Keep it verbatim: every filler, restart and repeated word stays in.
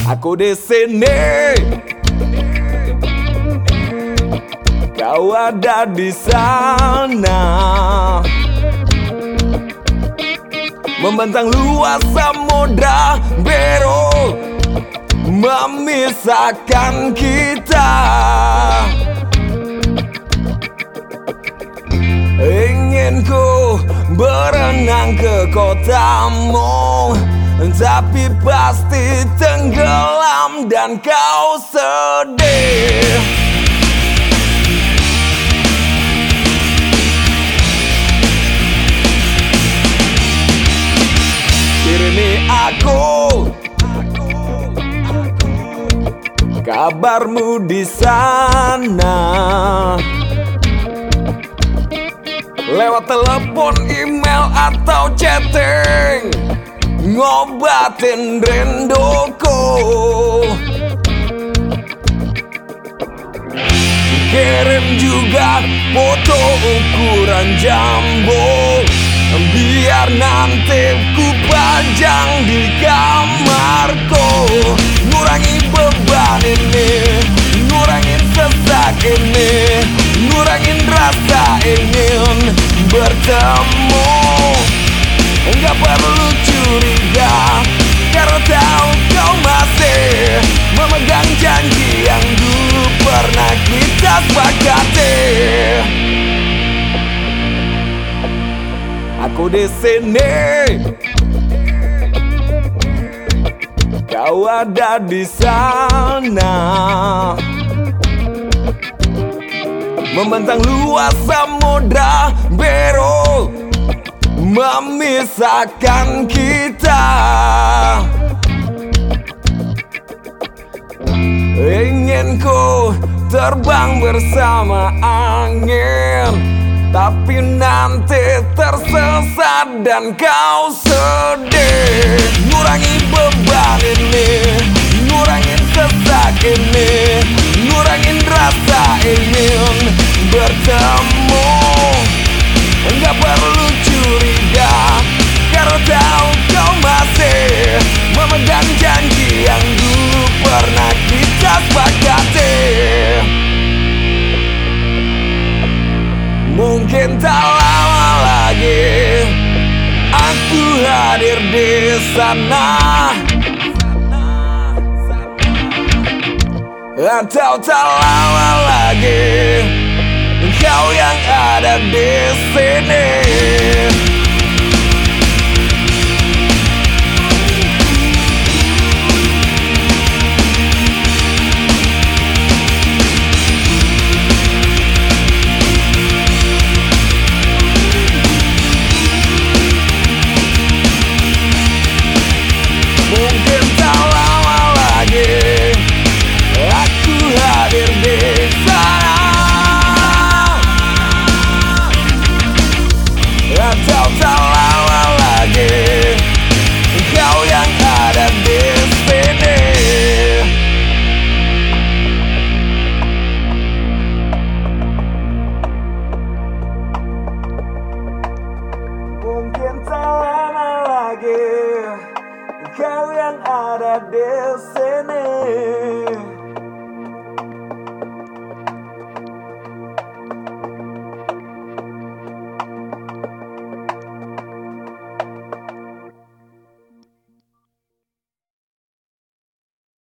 Aku di sini, kau ada di sana, membentang luas samudra biru memisahkan kita. Ingin ku berenang ke kotamu, tapi pasti tenggelam dan kau sedih. Kirimi aku kabarmu di sana, lewat telepon, email atau chatting, ngobatin rinduku. Kirim juga foto ukuran jambu, biar nanti ku pajang di kamarku. Ngurangi beban ini, ngurangin sesak ini, ngurangin rasa ingin bertemu. Enggak perlu curiga, karena tahu kau masih memegang janji yang dulu pernah kita sepakati. Aku di sini, kau ada di sana, membentang luas samudra biru memisahkan kita. Ingin ku terbang bersama angin, tapi nanti tersesat dan kau sedih. Ngurangi beban ini, ngurangin sesak ini, ngurangin rasa ingin bertemu. Enggak perlu curiga, karena tahu kau masih memegang janji yang dulu pernah kita sepakati. Mungkin tak lama lagi aku hadir di sana, atau tak lama lagi kau yang ada di sini. Mungkin tak lama lagi aku hadir di sana, atau tak lama lagi kau yang ada di sini. Mungkin tak lama lagi kau yang ada di sini.